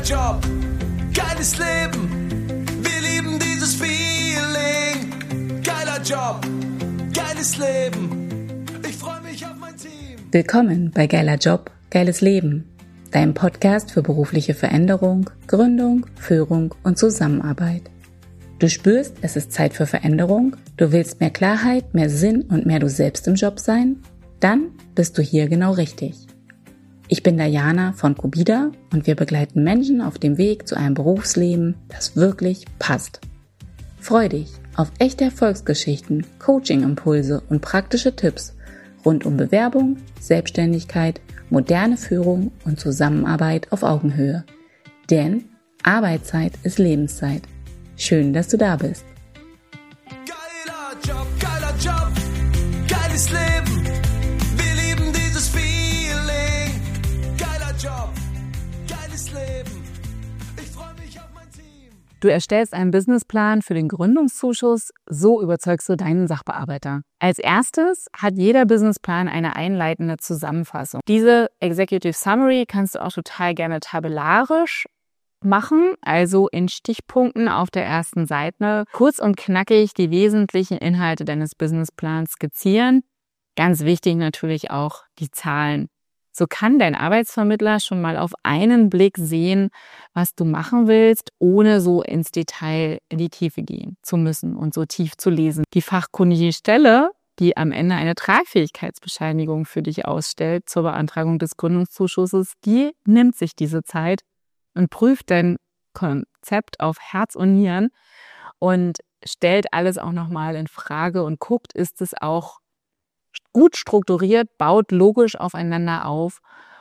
Job, geiles Leben. Wir lieben dieses Feeling. Geiler Job, geiles Leben. Ich freue mich auf mein Team. Willkommen bei Geiler Job, geiles Leben, deinem Podcast für berufliche Veränderung, Gründung, Führung und Zusammenarbeit. Du spürst, es ist Zeit für Veränderung, du willst mehr Klarheit, mehr Sinn und mehr du selbst im Job sein? Dann bist du hier genau richtig. Ich bin Diana von Cubida und wir begleiten Menschen auf dem Weg zu einem Berufsleben, das wirklich passt. Freu dich auf echte Erfolgsgeschichten, Coaching-Impulse und praktische Tipps rund um Bewerbung, Selbstständigkeit, moderne Führung und Zusammenarbeit auf Augenhöhe. Denn Arbeitszeit ist Lebenszeit. Schön, dass du da bist. Geiler Job, geiles Leben. Wir lieben dieses Feeling. Geiler Job, geiles Leben. Ich freue mich auf mein Team. Du erstellst einen Businessplan für den Gründungszuschuss, so überzeugst du deinen Sachbearbeiter. Als erstes hat jeder Businessplan eine einleitende Zusammenfassung. Diese Executive Summary kannst du auch total gerne tabellarisch machen, also in Stichpunkten auf der ersten Seite, kurz und knackig die wesentlichen Inhalte deines Businessplans skizzieren. Ganz wichtig natürlich auch die Zahlen. So kann dein Arbeitsvermittler schon mal auf einen Blick sehen, was du machen willst, ohne so ins Detail in die Tiefe gehen zu müssen und so tief zu lesen. Die fachkundige Stelle, die am Ende eine Tragfähigkeitsbescheinigung für dich ausstellt zur Beantragung des Gründungszuschusses, die nimmt sich diese Zeit und prüft dein Konzept auf Herz und Nieren und stellt alles auch nochmal in Frage und guckt, ist es auch gut strukturiert, baut logisch aufeinander auf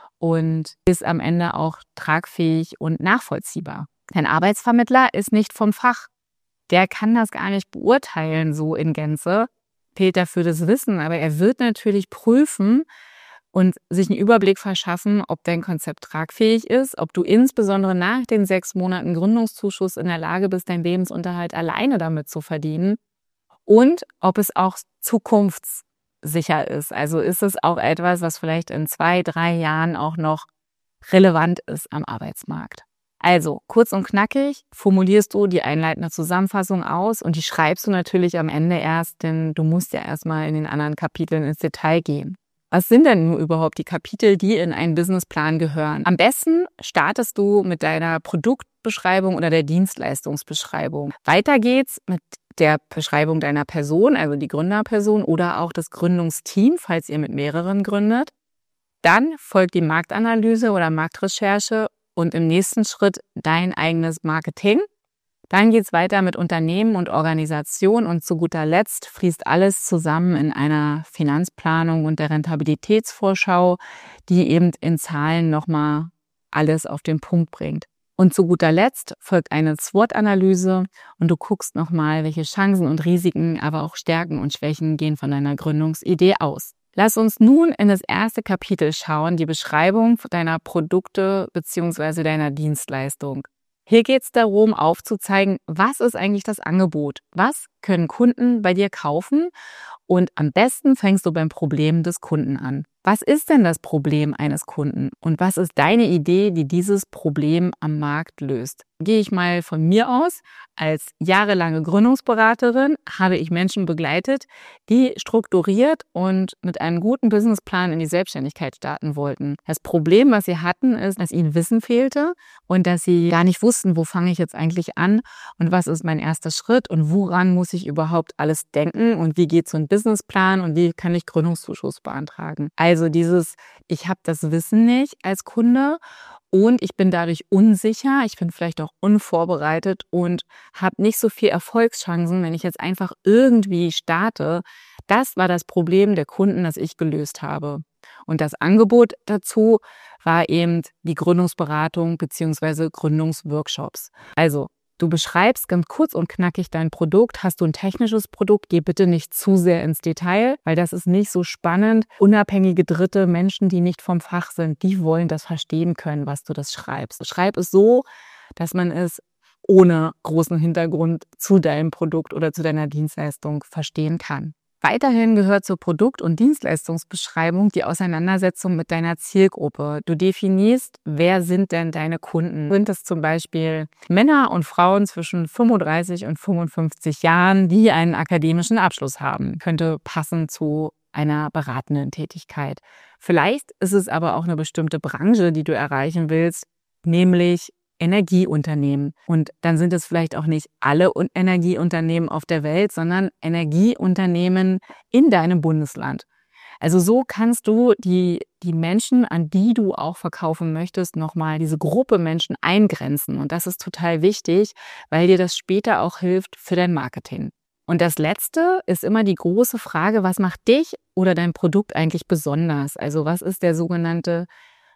und ist am Ende auch tragfähig und nachvollziehbar. Dein Arbeitsvermittler ist nicht vom Fach. Der kann das gar nicht beurteilen so in Gänze, fehlt dafür das Wissen, aber er wird natürlich prüfen und sich einen Überblick verschaffen, ob dein Konzept tragfähig ist, ob du insbesondere nach den 6 Monaten Gründungszuschuss in der Lage bist, deinen Lebensunterhalt alleine damit zu verdienen und ob es auch zukunftssicher ist. Also ist es auch etwas, was vielleicht in 2, 3 Jahren auch noch relevant ist am Arbeitsmarkt. Also kurz und knackig formulierst du die einleitende Zusammenfassung aus und die schreibst du natürlich am Ende erst, denn du musst ja erstmal in den anderen Kapiteln ins Detail gehen. Was sind denn nun überhaupt die Kapitel, die in einen Businessplan gehören? Am besten startest du mit deiner Produktbeschreibung oder der Dienstleistungsbeschreibung. Weiter geht's mit der Beschreibung deiner Person, also die Gründerperson oder auch das Gründungsteam, falls ihr mit mehreren gründet. Dann folgt die Marktanalyse oder Marktrecherche und im nächsten Schritt dein eigenes Marketing. Dann geht's weiter mit Unternehmen und Organisation und zu guter Letzt fließt alles zusammen in einer Finanzplanung und der Rentabilitätsvorschau, die eben in Zahlen nochmal alles auf den Punkt bringt. Und zu guter Letzt folgt eine SWOT-Analyse und du guckst nochmal, welche Chancen und Risiken, aber auch Stärken und Schwächen gehen von deiner Gründungsidee aus. Lass uns nun in das erste Kapitel schauen, die Beschreibung deiner Produkte bzw. deiner Dienstleistung. Hier geht es darum, aufzuzeigen, was ist eigentlich das Angebot? Was können Kunden bei dir kaufen? Und am besten fängst du beim Problem des Kunden an. Was ist denn das Problem eines Kunden? Und was ist deine Idee, die dieses Problem am Markt löst? Gehe ich mal von mir aus. Als jahrelange Gründungsberaterin habe ich Menschen begleitet, die strukturiert und mit einem guten Businessplan in die Selbstständigkeit starten wollten. Das Problem, was sie hatten, ist, dass ihnen Wissen fehlte und dass sie gar nicht wussten, wo fange ich jetzt eigentlich an und was ist mein erster Schritt und woran muss ich überhaupt alles denken und wie geht so ein Businessplan und wie kann ich Gründungszuschuss beantragen. Also ich habe das Wissen nicht als Kunde und ich bin dadurch unsicher, ich bin vielleicht auch unvorbereitet und habe nicht so viel Erfolgschancen, wenn ich jetzt einfach irgendwie starte. Das war das Problem der Kunden, das ich gelöst habe. Und das Angebot dazu war eben die Gründungsberatung bzw. Gründungsworkshops. Also du beschreibst ganz kurz und knackig dein Produkt. Hast du ein technisches Produkt, geh bitte nicht zu sehr ins Detail, weil das ist nicht so spannend. Unabhängige Dritte, Menschen, die nicht vom Fach sind, die wollen das verstehen können, was du das schreibst. Schreib es so, dass man es ohne großen Hintergrund zu deinem Produkt oder zu deiner Dienstleistung verstehen kann. Weiterhin gehört zur Produkt- und Dienstleistungsbeschreibung die Auseinandersetzung mit deiner Zielgruppe. Du definierst, wer sind denn deine Kunden? Sind es zum Beispiel Männer und Frauen zwischen 35 und 55 Jahren, die einen akademischen Abschluss haben? Könnte passen zu einer beratenden Tätigkeit. Vielleicht ist es aber auch eine bestimmte Branche, die du erreichen willst, nämlich Energieunternehmen. Und dann sind es vielleicht auch nicht alle Energieunternehmen auf der Welt, sondern Energieunternehmen in deinem Bundesland. Also so kannst du die Menschen, an die du auch verkaufen möchtest, nochmal diese Gruppe Menschen eingrenzen. Und das ist total wichtig, weil dir das später auch hilft für dein Marketing. Und das Letzte ist immer die große Frage, was macht dich oder dein Produkt eigentlich besonders? Also was ist der sogenannte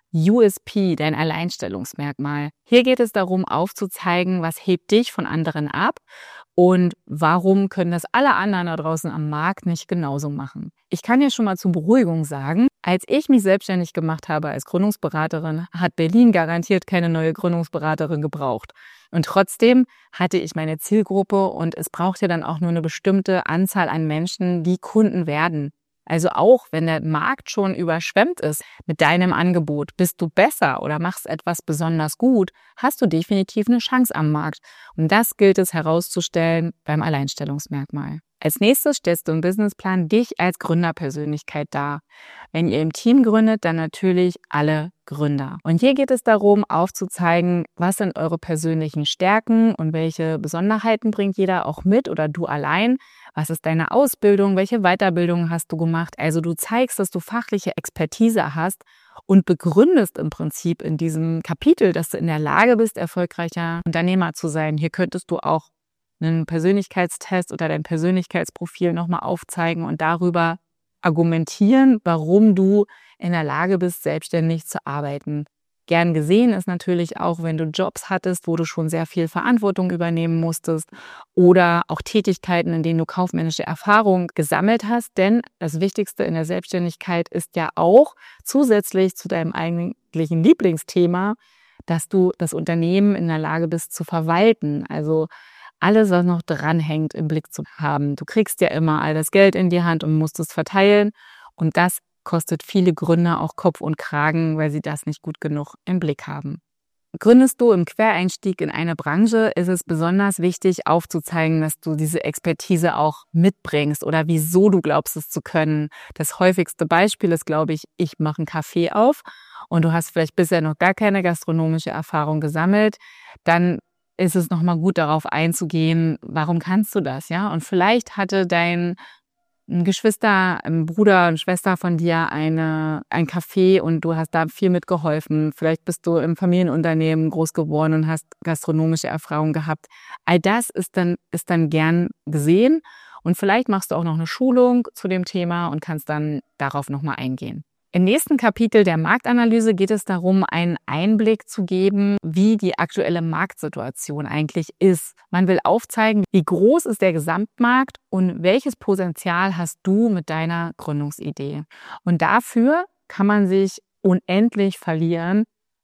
USP, dein Alleinstellungsmerkmal? Hier geht es darum, aufzuzeigen, was hebt dich von anderen ab und warum können das alle anderen da draußen am Markt nicht genauso machen. Ich kann dir schon mal zur Beruhigung sagen, als ich mich selbstständig gemacht habe als Gründungsberaterin, hat Berlin garantiert keine neue Gründungsberaterin gebraucht. Und trotzdem hatte ich meine Zielgruppe und es braucht ja dann auch nur eine bestimmte Anzahl an Menschen, die Kunden werden. Also auch wenn der Markt schon überschwemmt ist mit deinem Angebot, bist du besser oder machst etwas besonders gut, hast du definitiv eine Chance am Markt. Und das gilt es herauszustellen beim Alleinstellungsmerkmal. Als nächstes stellst du im Businessplan dich als Gründerpersönlichkeit dar. Wenn ihr im Team gründet, dann natürlich alle Gründer. Und hier geht es darum, aufzuzeigen, was sind eure persönlichen Stärken und welche Besonderheiten bringt jeder auch mit oder du allein. Was ist deine Ausbildung? Welche Weiterbildung hast du gemacht? Also du zeigst, dass du fachliche Expertise hast und begründest im Prinzip in diesem Kapitel, dass du in der Lage bist, erfolgreicher Unternehmer zu sein. Hier könntest du auch einen Persönlichkeitstest oder dein Persönlichkeitsprofil nochmal aufzeigen und darüber argumentieren, warum du in der Lage bist, selbstständig zu arbeiten. Gern gesehen ist natürlich auch, wenn du Jobs hattest, wo du schon sehr viel Verantwortung übernehmen musstest oder auch Tätigkeiten, in denen du kaufmännische Erfahrung gesammelt hast. Denn das Wichtigste in der Selbstständigkeit ist ja auch zusätzlich zu deinem eigentlichen Lieblingsthema, dass du das Unternehmen in der Lage bist zu verwalten. Also alles, was noch dranhängt, im Blick zu haben. Du kriegst ja immer all das Geld in die Hand und musst es verteilen. Und das kostet viele Gründer auch Kopf und Kragen, weil sie das nicht gut genug im Blick haben. Gründest du im Quereinstieg in eine Branche, ist es besonders wichtig aufzuzeigen, dass du diese Expertise auch mitbringst oder wieso du glaubst, es zu können. Das häufigste Beispiel ist, glaube ich mache einen Café auf und du hast vielleicht bisher noch gar keine gastronomische Erfahrung gesammelt. Dann ist es nochmal gut, darauf einzugehen, warum kannst du das, ja? Und vielleicht hatte dein Geschwister, ein Bruder, eine Schwester von dir ein Café und du hast da viel mitgeholfen. Vielleicht bist du im Familienunternehmen groß geworden und hast gastronomische Erfahrung gehabt. All das ist dann gern gesehen und vielleicht machst du auch noch eine Schulung zu dem Thema und kannst dann darauf nochmal eingehen. Im nächsten Kapitel der Marktanalyse geht es darum, einen Einblick zu geben, wie die aktuelle Marktsituation eigentlich ist. Man will aufzeigen, wie groß ist der Gesamtmarkt und welches Potenzial hast du mit deiner Gründungsidee. Und dafür kann man sich unendlich verlieren.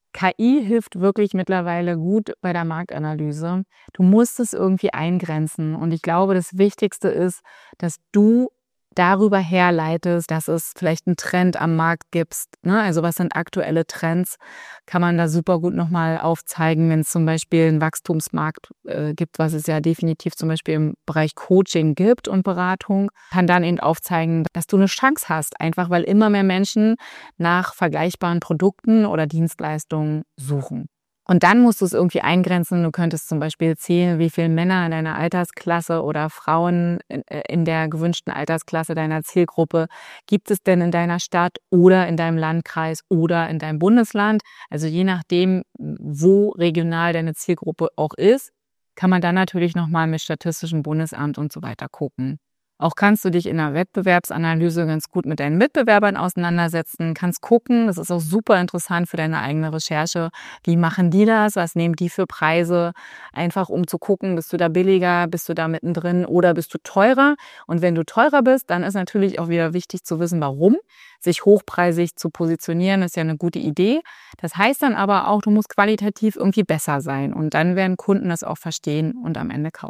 KI hilft wirklich mittlerweile gut bei der Marktanalyse. Du musst es irgendwie eingrenzen. Und ich glaube, das Wichtigste ist, dass du darüber herleitest, dass es vielleicht einen Trend am Markt gibt. Also was sind aktuelle Trends, kann man da super gut nochmal aufzeigen, wenn es zum Beispiel einen Wachstumsmarkt gibt, was es ja definitiv zum Beispiel im Bereich Coaching gibt und Beratung, kann dann eben aufzeigen, dass du eine Chance hast, einfach weil immer mehr Menschen nach vergleichbaren Produkten oder Dienstleistungen suchen. Und dann musst du es irgendwie eingrenzen. Du könntest zum Beispiel zählen, wie viele Männer in deiner Altersklasse oder Frauen in der gewünschten Altersklasse deiner Zielgruppe gibt es denn in deiner Stadt oder in deinem Landkreis oder in deinem Bundesland. Also je nachdem, wo regional deine Zielgruppe auch ist, kann man dann natürlich nochmal mit Statistischem Bundesamt und so weiter gucken. Auch kannst du dich in der Wettbewerbsanalyse ganz gut mit deinen Mitbewerbern auseinandersetzen, kannst gucken, das ist auch super interessant für deine eigene Recherche, wie machen die das, was nehmen die für Preise, einfach um zu gucken, bist du da billiger, bist du da mittendrin oder bist du teurer, und wenn du teurer bist, dann ist natürlich auch wieder wichtig zu wissen, warum. Sich hochpreisig zu positionieren, ist ja eine gute Idee. Das heißt dann aber auch, du musst qualitativ irgendwie besser sein und dann werden Kunden das auch verstehen und am Ende kaufen.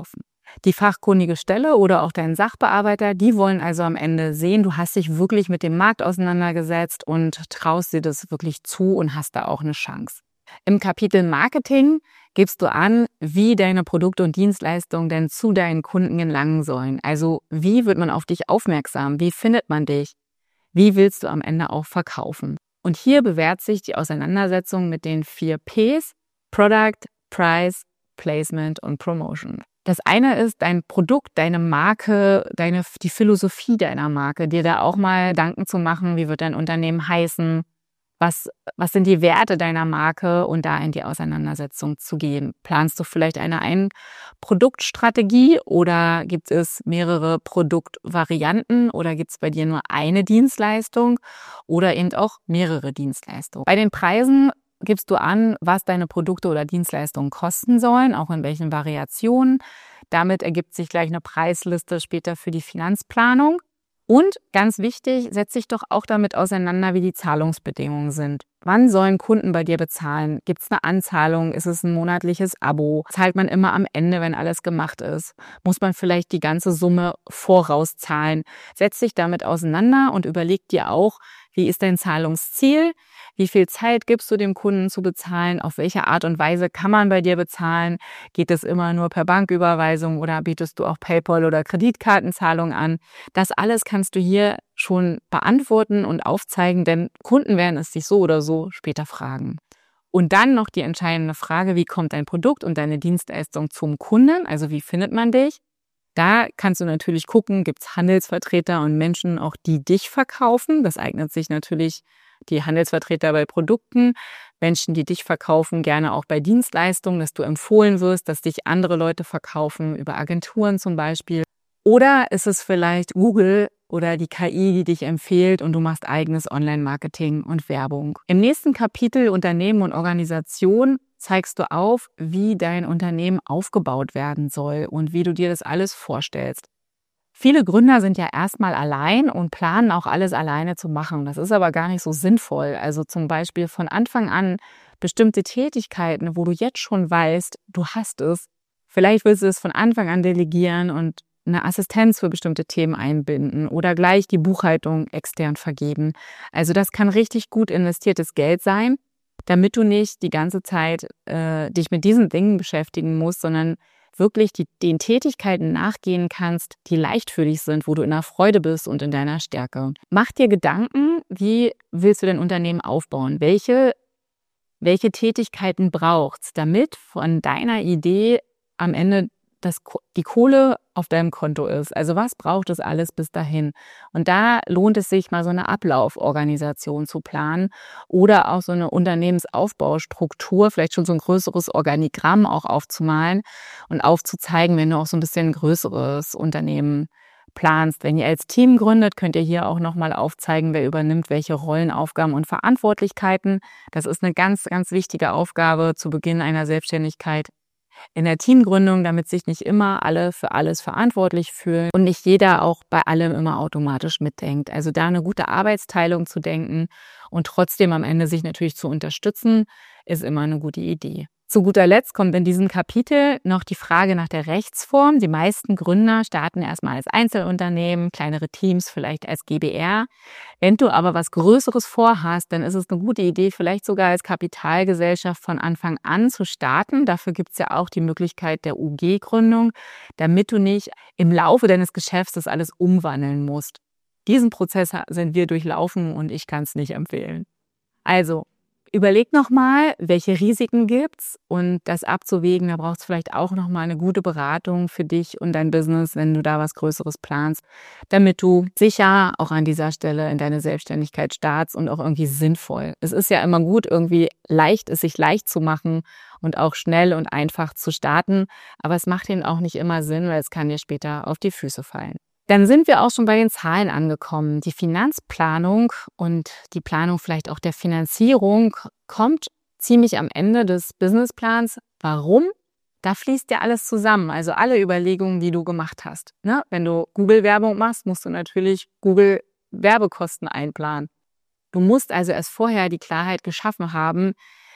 Die fachkundige Stelle oder auch dein Sachbearbeiter, die wollen also am Ende sehen, du hast dich wirklich mit dem Markt auseinandergesetzt und traust dir das wirklich zu und hast da auch eine Chance. Im Kapitel Marketing gibst du an, wie deine Produkte und Dienstleistungen denn zu deinen Kunden gelangen sollen. Also wie wird man auf dich aufmerksam? Wie findet man dich? Wie willst du am Ende auch verkaufen? Und hier bewährt sich die Auseinandersetzung mit den 4 Ps: Product, Price, Placement und Promotion. Das eine ist dein Produkt, deine Marke, die Philosophie deiner Marke, dir da auch mal Gedanken zu machen, wie wird dein Unternehmen heißen, was sind die Werte deiner Marke und da in die Auseinandersetzung zu gehen. Planst du vielleicht eine Produktstrategie oder gibt es mehrere Produktvarianten oder gibt es bei dir nur eine Dienstleistung oder eben auch mehrere Dienstleistungen? Bei den Preisen gibst du an, was deine Produkte oder Dienstleistungen kosten sollen, auch in welchen Variationen. Damit ergibt sich gleich eine Preisliste später für die Finanzplanung. Und ganz wichtig, setz dich doch auch damit auseinander, wie die Zahlungsbedingungen sind. Wann sollen Kunden bei dir bezahlen? Gibt es eine Anzahlung? Ist es ein monatliches Abo? Zahlt man immer am Ende, wenn alles gemacht ist? Muss man vielleicht die ganze Summe vorauszahlen? Setz dich damit auseinander und überleg dir auch, wie ist dein Zahlungsziel? Wie viel Zeit gibst du dem Kunden zu bezahlen? Auf welche Art und Weise kann man bei dir bezahlen? Geht es immer nur per Banküberweisung oder bietest du auch PayPal oder Kreditkartenzahlung an? Das alles kannst du hier schon beantworten und aufzeigen, denn Kunden werden es sich so oder so später fragen. Und dann noch die entscheidende Frage, wie kommt dein Produkt und deine Dienstleistung zum Kunden? Also wie findet man dich? Da kannst du natürlich gucken, gibt es Handelsvertreter und Menschen auch, die dich verkaufen. Das eignet sich natürlich, die Handelsvertreter bei Produkten, Menschen, die dich verkaufen, gerne auch bei Dienstleistungen, dass du empfohlen wirst, dass dich andere Leute verkaufen, über Agenturen zum Beispiel. Oder ist es vielleicht Google oder die KI, die dich empfiehlt und du machst eigenes Online-Marketing und Werbung. Im nächsten Kapitel Unternehmen und Organisation zeigst du auf, wie dein Unternehmen aufgebaut werden soll und wie du dir das alles vorstellst. Viele Gründer sind ja erstmal allein und planen auch alles alleine zu machen. Das ist aber gar nicht so sinnvoll. Also zum Beispiel von Anfang an bestimmte Tätigkeiten, wo du jetzt schon weißt, du hast es. Vielleicht willst du es von Anfang an delegieren und eine Assistenz für bestimmte Themen einbinden oder gleich die Buchhaltung extern vergeben. Also das kann richtig gut investiertes Geld sein, damit du nicht die ganze Zeit dich mit diesen Dingen beschäftigen musst, sondern wirklich den Tätigkeiten nachgehen kannst, die leicht für dich sind, wo du in der Freude bist und in deiner Stärke. Mach dir Gedanken, wie willst du dein Unternehmen aufbauen? Welche Tätigkeiten braucht's, damit von deiner Idee am Ende die Kohle auf deinem Konto ist. Also was braucht es alles bis dahin? Und da lohnt es sich, mal so eine Ablauforganisation zu planen oder auch so eine Unternehmensaufbaustruktur, vielleicht schon so ein größeres Organigramm auch aufzumalen und aufzuzeigen, wenn du auch so ein bisschen ein größeres Unternehmen planst. Wenn ihr als Team gründet, könnt ihr hier auch nochmal aufzeigen, wer übernimmt welche Rollen, Aufgaben und Verantwortlichkeiten. Das ist eine ganz, ganz wichtige Aufgabe zu Beginn einer Selbstständigkeit. In der Teamgründung, damit sich nicht immer alle für alles verantwortlich fühlen und nicht jeder auch bei allem immer automatisch mitdenkt. Also da eine gute Arbeitsteilung zu denken und trotzdem am Ende sich natürlich zu unterstützen, ist immer eine gute Idee. Zu guter Letzt kommt in diesem Kapitel noch die Frage nach der Rechtsform. Die meisten Gründer starten erstmal als Einzelunternehmen, kleinere Teams vielleicht als GbR. Wenn du aber was Größeres vorhast, dann ist es eine gute Idee, vielleicht sogar als Kapitalgesellschaft von Anfang an zu starten. Dafür gibt es ja auch die Möglichkeit der UG-Gründung, damit du nicht im Laufe deines Geschäfts das alles umwandeln musst. Diesen Prozess sind wir durchlaufen und ich kann es nicht empfehlen. Also, überleg nochmal, welche Risiken gibt's und das abzuwägen, da braucht es vielleicht auch nochmal eine gute Beratung für dich und dein Business, wenn du da was Größeres planst, damit du sicher auch an dieser Stelle in deine Selbstständigkeit startst und auch irgendwie sinnvoll. Es ist ja immer gut, irgendwie es sich leicht zu machen und auch schnell und einfach zu starten, aber es macht eben auch nicht immer Sinn, weil es kann dir später auf die Füße fallen. Dann sind wir auch schon bei den Zahlen angekommen. Die Finanzplanung und die Planung vielleicht auch der Finanzierung kommt ziemlich am Ende des Businessplans. Warum? Da fließt ja alles zusammen, also alle Überlegungen, die du gemacht hast. Ne? Wenn du Google-Werbung machst, musst du natürlich Google-Werbekosten einplanen. Du musst also erst vorher die Klarheit geschaffen haben,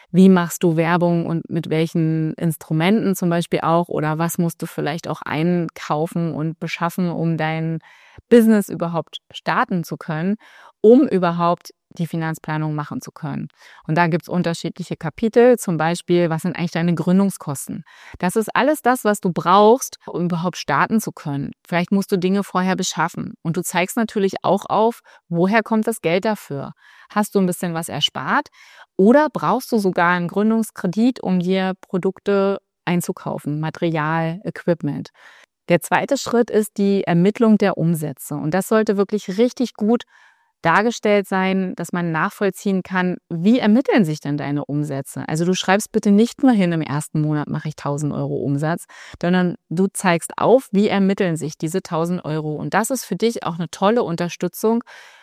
Wie machst du Werbung und mit welchen Instrumenten zum Beispiel auch? Oder was musst du vielleicht auch einkaufen und beschaffen, um dein Business überhaupt starten zu können, um überhaupt die Finanzplanung machen zu können. Und da gibt's unterschiedliche Kapitel, zum Beispiel, was sind eigentlich deine Gründungskosten? Das ist alles das, was du brauchst, um überhaupt starten zu können. Vielleicht musst du Dinge vorher beschaffen. Und du zeigst natürlich auch auf, woher kommt das Geld dafür? Hast du ein bisschen was erspart? Oder brauchst du sogar einen Gründungskredit, um dir Produkte einzukaufen, Material, Equipment? Der zweite Schritt ist die Ermittlung der Umsätze. Und das sollte wirklich richtig gut dargestellt sein, dass man nachvollziehen kann, wie ermitteln sich denn deine Umsätze? Also du schreibst bitte nicht nur hin, im ersten Monat mache ich 1.000 Euro Umsatz, sondern du zeigst auf, wie ermitteln sich diese 1.000 Euro. Und das ist für dich auch eine tolle Unterstützung,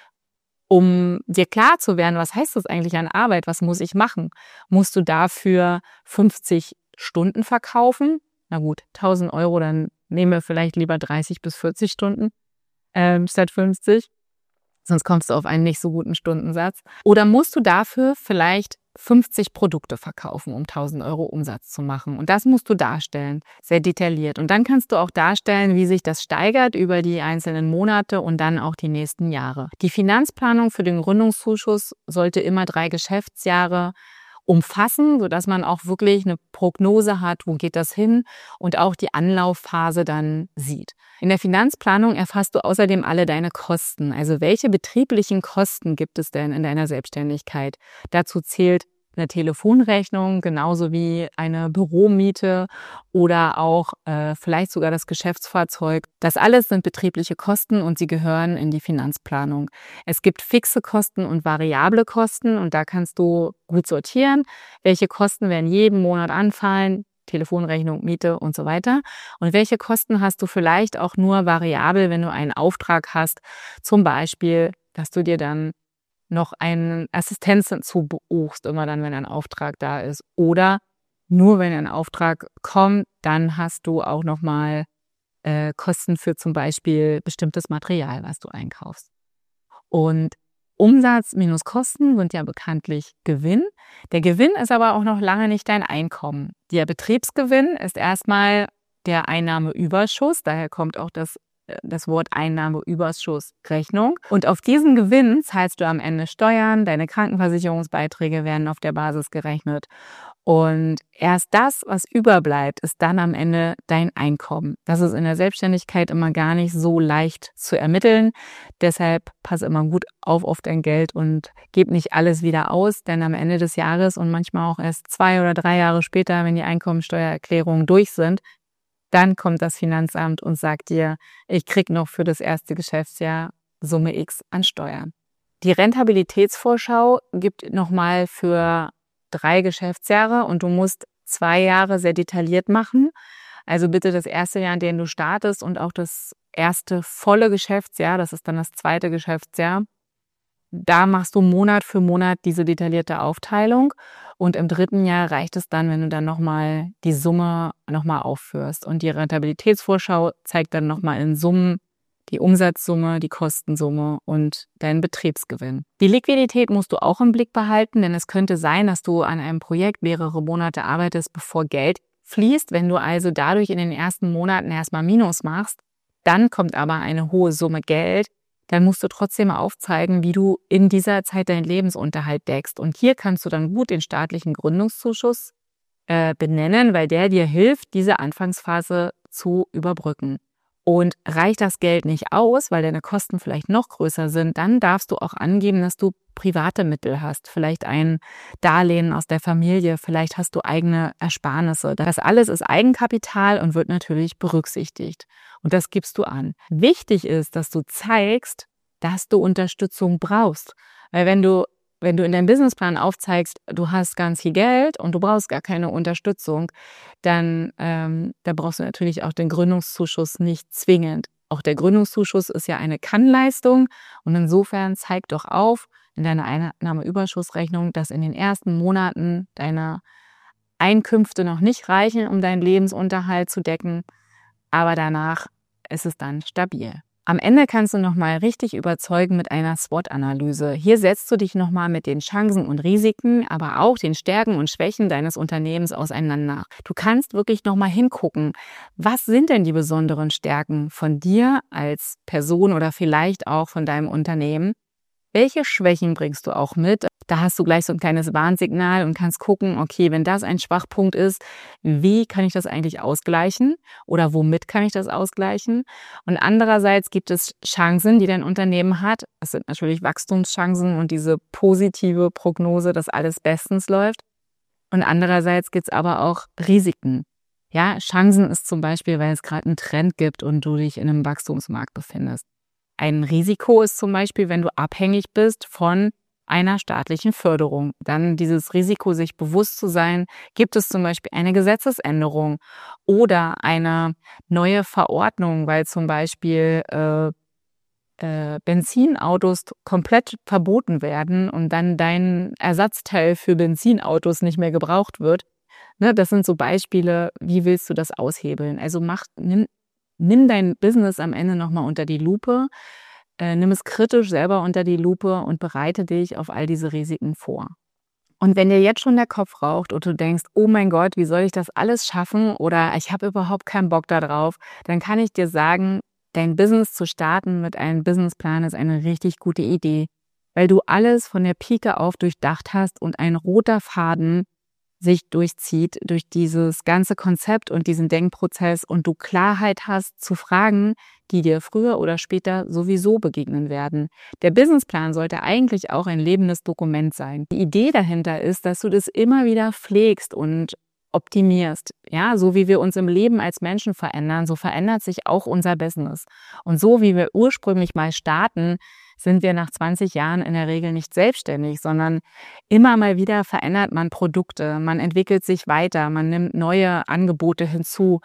um dir klar zu werden, was heißt das eigentlich an Arbeit? Was muss ich machen? Musst du dafür 50 Stunden verkaufen? Na gut, 1.000 Euro, dann nehmen wir vielleicht lieber 30 bis 40 Stunden statt 50. Sonst kommst du auf einen nicht so guten Stundensatz. Oder musst du dafür vielleicht 50 Produkte verkaufen, um 1.000 Euro Umsatz zu machen? Und das musst du darstellen, sehr detailliert. Und dann kannst du auch darstellen, wie sich das steigert über die einzelnen Monate und dann auch die nächsten Jahre. Die Finanzplanung für den Gründungszuschuss sollte immer 3 Geschäftsjahre umfassen, sodass man auch wirklich eine Prognose hat, wo geht das hin und auch die Anlaufphase dann sieht. In der Finanzplanung erfasst du außerdem alle deine Kosten. Also welche betrieblichen Kosten gibt es denn in deiner Selbstständigkeit? Dazu zählt eine Telefonrechnung, genauso wie eine Büromiete oder auch vielleicht sogar das Geschäftsfahrzeug. Das alles sind betriebliche Kosten und sie gehören in die Finanzplanung. Es gibt fixe Kosten und variable Kosten und da kannst du gut sortieren, welche Kosten werden jeden Monat anfallen, Telefonrechnung, Miete und so weiter. Und welche Kosten hast du vielleicht auch nur variabel, wenn du einen Auftrag hast, zum Beispiel, dass du dir dann noch einen Assistenz hinzubuchst, immer dann, wenn ein Auftrag da ist. Oder nur, wenn ein Auftrag kommt, dann hast du auch nochmal Kosten für zum Beispiel bestimmtes Material, was du einkaufst. Und Umsatz minus Kosten sind ja bekanntlich Gewinn. Der Gewinn ist aber auch noch lange nicht dein Einkommen. Der Betriebsgewinn ist erstmal der Einnahmeüberschuss, daher kommt auch das Wort Einnahmeüberschussrechnung. Und auf diesen Gewinn zahlst du am Ende Steuern, deine Krankenversicherungsbeiträge werden auf der Basis gerechnet. Und erst das, was überbleibt, ist dann am Ende dein Einkommen. Das ist in der Selbstständigkeit immer gar nicht so leicht zu ermitteln. Deshalb pass immer gut auf dein Geld und gib nicht alles wieder aus, denn am Ende des Jahres und manchmal auch erst 2 oder 3 Jahre später, wenn die Einkommensteuererklärungen durch sind, dann kommt das Finanzamt und sagt dir, ich krieg noch für das erste Geschäftsjahr Summe X an Steuern. Die Rentabilitätsvorschau gibt nochmal für 3 Geschäftsjahre und du musst 2 Jahre sehr detailliert machen. Also bitte das erste Jahr, in dem du startest und auch das erste volle Geschäftsjahr, das ist dann das zweite Geschäftsjahr. Da machst du Monat für Monat diese detaillierte Aufteilung und im 3. Jahr reicht es dann, wenn du dann nochmal die Summe nochmal aufführst. Und die Rentabilitätsvorschau zeigt dann nochmal in Summen die Umsatzsumme, die Kostensumme und deinen Betriebsgewinn. Die Liquidität musst du auch im Blick behalten, denn es könnte sein, dass du an einem Projekt mehrere Monate arbeitest, bevor Geld fließt. Wenn du also dadurch in den ersten Monaten erstmal Minus machst, dann kommt aber eine hohe Summe Geld, dann musst du trotzdem aufzeigen, wie du in dieser Zeit deinen Lebensunterhalt deckst. Und hier kannst du dann gut den staatlichen Gründungszuschuss benennen, weil der dir hilft, diese Anfangsphase zu überbrücken. Und reicht das Geld nicht aus, weil deine Kosten vielleicht noch größer sind, dann darfst du auch angeben, dass du private Mittel hast. Vielleicht ein Darlehen aus der Familie, vielleicht hast du eigene Ersparnisse. Das alles ist Eigenkapital und wird natürlich berücksichtigt. Und das gibst du an. Wichtig ist, dass du zeigst, dass du Unterstützung brauchst. Weil wenn du in deinem Businessplan aufzeigst, du hast ganz viel Geld und du brauchst gar keine Unterstützung, dann da brauchst du natürlich auch den Gründungszuschuss nicht zwingend. Auch der Gründungszuschuss ist ja eine Kannleistung und insofern zeig doch auf in deiner Einnahmeüberschussrechnung, dass in den ersten Monaten deine Einkünfte noch nicht reichen, um deinen Lebensunterhalt zu decken, aber danach ist es dann stabil. Am Ende kannst du nochmal richtig überzeugen mit einer SWOT-Analyse. Hier setzt du dich nochmal mit den Chancen und Risiken, aber auch den Stärken und Schwächen deines Unternehmens auseinander. Du kannst wirklich nochmal hingucken, was sind denn die besonderen Stärken von dir als Person oder vielleicht auch von deinem Unternehmen? Welche Schwächen bringst du auch mit? Da hast du gleich so ein kleines Warnsignal und kannst gucken, okay, wenn das ein Schwachpunkt ist, wie kann ich das eigentlich ausgleichen oder womit kann ich das ausgleichen? Und andererseits gibt es Chancen, die dein Unternehmen hat. Das sind natürlich Wachstumschancen und diese positive Prognose, dass alles bestens läuft. Und andererseits gibt es aber auch Risiken. Ja, Chancen ist zum Beispiel, weil es gerade einen Trend gibt und du dich in einem Wachstumsmarkt befindest. Ein Risiko ist zum Beispiel, wenn du abhängig bist von einer staatlichen Förderung. Dann dieses Risiko, sich bewusst zu sein, gibt es zum Beispiel eine Gesetzesänderung oder eine neue Verordnung, weil zum Beispiel Benzinautos komplett verboten werden und dann dein Ersatzteil für Benzinautos nicht mehr gebraucht wird. Ne, das sind so Beispiele, wie willst du das aushebeln? Also nimm dein Business am Ende nochmal unter die Lupe, nimm es kritisch selber unter die Lupe und bereite dich auf all diese Risiken vor. Und wenn dir jetzt schon der Kopf raucht und du denkst, oh mein Gott, wie soll ich das alles schaffen oder ich habe überhaupt keinen Bock da drauf, dann kann ich dir sagen, dein Business zu starten mit einem Businessplan ist eine richtig gute Idee, weil du alles von der Pike auf durchdacht hast und ein roter Faden sich durchzieht durch dieses ganze Konzept und diesen Denkprozess und du Klarheit hast zu Fragen, die dir früher oder später sowieso begegnen werden. Der Businessplan sollte eigentlich auch ein lebendes Dokument sein. Die Idee dahinter ist, dass du das immer wieder pflegst und optimierst. Ja, so wie wir uns im Leben als Menschen verändern, so verändert sich auch unser Business. Und so wie wir ursprünglich mal starten, sind wir nach 20 Jahren in der Regel nicht selbstständig, sondern immer mal wieder verändert man Produkte, man entwickelt sich weiter, man nimmt neue Angebote hinzu,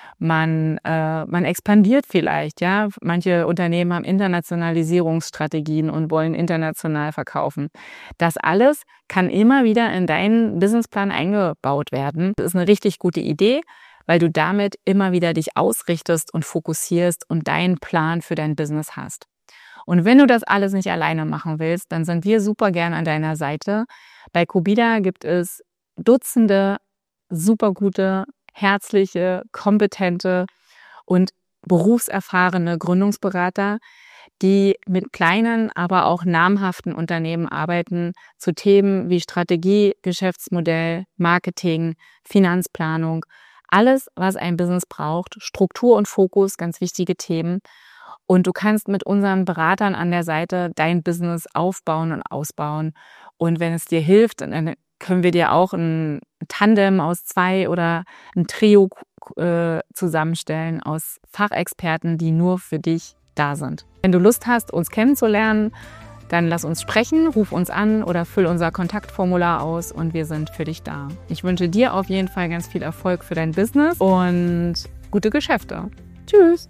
man expandiert vielleicht. Ja, manche Unternehmen haben Internationalisierungsstrategien und wollen international verkaufen. Das alles kann immer wieder in deinen Businessplan eingebaut werden. Das ist eine richtig gute Idee, weil du damit immer wieder dich ausrichtest und fokussierst und deinen Plan für dein Business hast. Und wenn du das alles nicht alleine machen willst, dann sind wir super gern an deiner Seite. Bei Cubida gibt es Dutzende super gute, herzliche, kompetente und berufserfahrene Gründungsberater, die mit kleinen, aber auch namhaften Unternehmen arbeiten zu Themen wie Strategie, Geschäftsmodell, Marketing, Finanzplanung. Alles, was ein Business braucht, Struktur und Fokus, ganz wichtige Themen. Und du kannst mit unseren Beratern an der Seite dein Business aufbauen und ausbauen. Und wenn es dir hilft, dann können wir dir auch ein Tandem aus 2 oder ein Trio zusammenstellen aus Fachexperten, die nur für dich da sind. Wenn du Lust hast, uns kennenzulernen, dann lass uns sprechen, ruf uns an oder füll unser Kontaktformular aus und wir sind für dich da. Ich wünsche dir auf jeden Fall ganz viel Erfolg für dein Business und gute Geschäfte. Tschüss!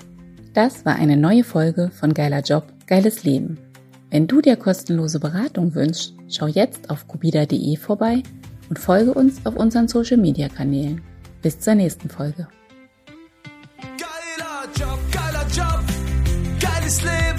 Das war eine neue Folge von Geiler Job, geiles Leben. Wenn du dir kostenlose Beratung wünschst, schau jetzt auf cubida.de vorbei und folge uns auf unseren Social-Media-Kanälen. Bis zur nächsten Folge. Geiler Job, geiles Leben.